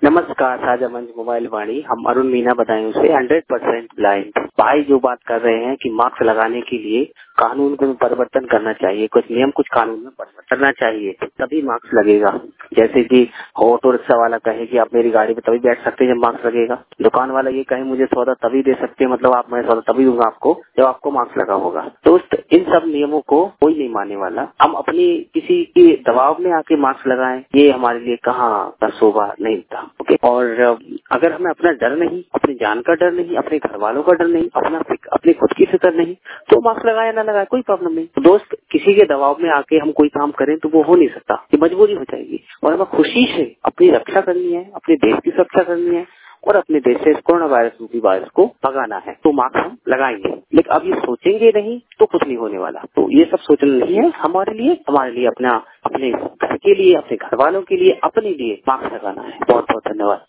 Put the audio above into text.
नमस्कार साझा मंच मोबाइल वाणी। हम अरुण मीना बदायूं से 100% ब्लाइंड भाई जो बात कर रहे हैं कि मास्क लगाने के लिए कानून में परिवर्तन करना चाहिए, कुछ नियम कुछ कानून में परिवर्तन करना चाहिए तभी मास्क लगेगा। जैसे कि ऑटो रिक्शा वाला कहे कि आप मेरी गाड़ी पे तभी बैठ सकते हैं जब मास्क लगेगा। दुकान वाला ये कहे मुझे सौदा तभी दे सकते हैं, मतलब आप मैं सौदा तभी दूंगा आपको जब आपको मास्क लगा होगा। दोस्त इन सब नियमों को कोई नहीं मानने वाला। हम अपनी किसी के दबाव में आके मास्क लगाएं, ये हमारे लिए कहाँ का शोभा नहीं था। ओके, और अगर हमें अपना डर नहीं, अपनी जान का डर नहीं, अपने घर वालों का डर नहीं, अपनी खुद की फिक्र नहीं, तो मास्क लगाए ना लगाए कोई प्रॉब्लम नहीं। तो दोस्त किसी के दबाव में आके हम कोई काम करें तो वो हो नहीं सकता, ये मजबूरी हो जाएगी। और हमें खुशी से अपनी रक्षा करनी है, अपने देश की सुरक्षा करनी है और अपने देश से कोरोना वायरस रूपी वायरस को भगाना है, तो मास्क हम लगाएंगे। लेकिन अब ये सोचेंगे नहीं तो कुछ नहीं होने वाला। तो ये सब सोचना नहीं है हमारे लिए अपने घर के लिए, अपने घर वालों के लिए, अपने लिए मास्क लगाना है। बहुत बहुत धन्यवाद।